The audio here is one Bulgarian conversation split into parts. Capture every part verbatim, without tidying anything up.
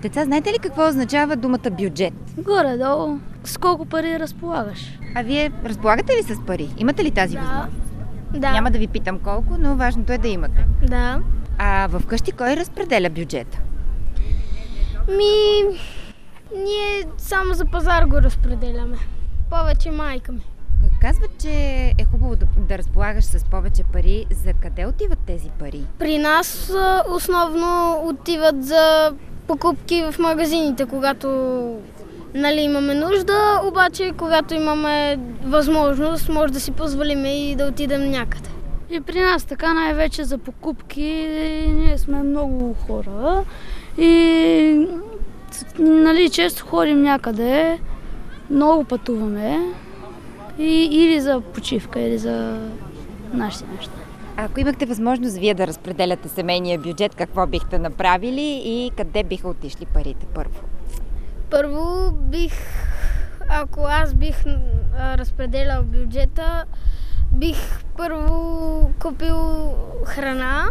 Деца, знаете ли какво означава думата бюджет? Горе-долу. С колко пари разполагаш? А вие разполагате ли с пари? Имате ли тази Да. възможност? Да. Няма да ви питам колко, но важното е да имате. Да. А в къщи кой разпределя бюджета? Ми... Ние само за пазар го разпределяме. Повече майка ми. Казват, че е хубаво да, да разполагаш с повече пари. За къде отиват тези пари? При нас а, основно отиват за покупки в магазините, когато нали, имаме нужда, обаче когато имаме възможност, може да си позволим и да отидем някъде. И при нас така най-вече за покупки, ние сме много хора и нали, често ходим някъде, много пътуваме и, или за почивка, или за нашите неща. А ако имахте възможност вие да разпределяте семейния бюджет, какво бихте направили и къде биха отишли парите първо? Първо бих, ако аз бих а, разпределял бюджета, бих първо купил храна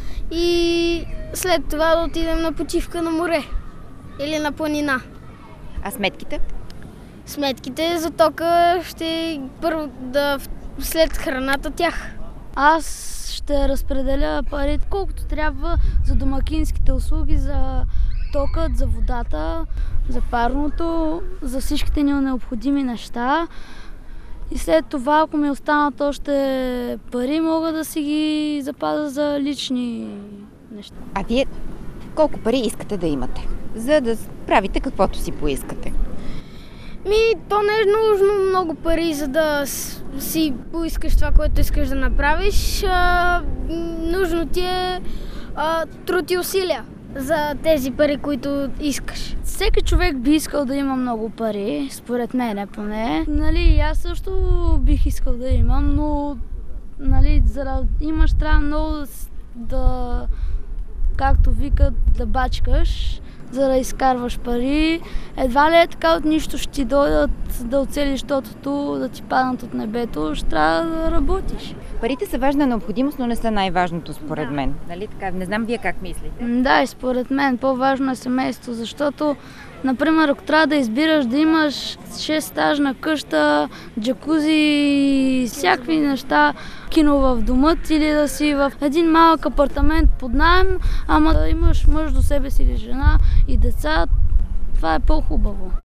и след това да отидем на почивка на море или на планина. А сметките? Сметките за тока ще първо да след храната тях. Аз ще разпределя парите колкото трябва за домакинските услуги, за токът, за водата, за парното, за всичките ни необходими неща. И след това, ако ми останат още пари, мога да си ги запазя за лични неща. А вие колко пари искате да имате, за да правите каквото си поискате? Ми, то не е нужно много пари, за да си поискаш това, което искаш да направиш. А, нужно ти е а, труд и усилия за тези пари, които искаш. Всеки човек би искал да има много пари, според мен поне. Нали, аз също бих искал да имам, но нали, за да имаш трябва много да, да както викат, да бачкаш, за да изкарваш пари. Едва ли е така от нищо ще ти дойдат да оцелиш тотото, да ти паднат от небето, ще трябва да работиш. Парите са важна необходимост, но не са най-важното според Да. мен. Нали така? Не знам вие как мислите. Да, и според мен по-важно е семейство, защото, например, ако трябва да избираш да имаш шестетажна къща, джакузи и всякакви неща, кино в дома или да си в един малък апартамент под наем, ама да имаш мъж до себе си или жена и деца, това е по-хубаво.